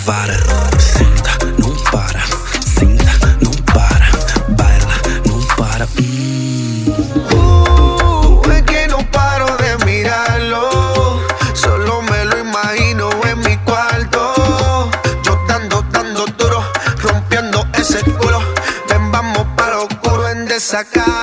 vara. Cinta, não para. Cinta, não para. Baila, não para. Es que no paro de mirarlo. Solo me lo imagino en mi cuarto. Yo dando duro, rompiendo ese culo. Ven, vamos para lo oscuro en desacato.